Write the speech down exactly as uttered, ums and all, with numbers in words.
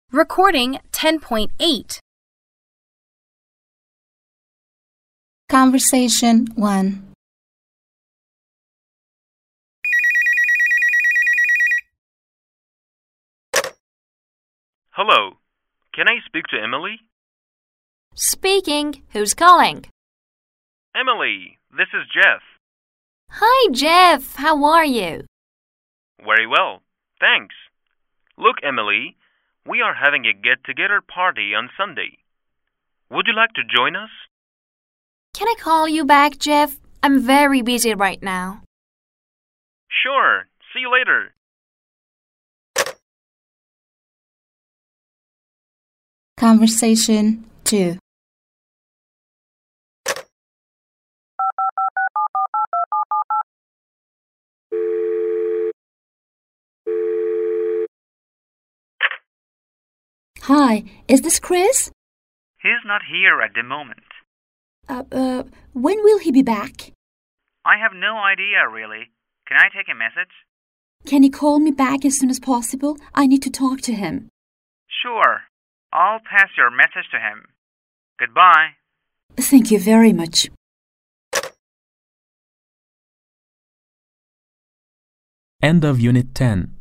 Recording ten point eight. Conversation one. Hello. Can I speak to Emily? Speaking. Who's calling? Emily, this is Jeff. Hi, Jeff. How are you? Very well, thanks. Look, Emily, we are having a get-together party on Sunday. Would you like to join us? Can I call you back, Jeff? I'm very busy right now. Sure. See you later. Conversation two. Hi, is this Chris? He's not here at the moment. Uh, uh, when will he be back? I have no idea, really. Can I take a message? Can you call me back as soon as possible? I need to talk to him. Sure. I'll pass your message to him. Goodbye. Thank you very much. End of Unit ten.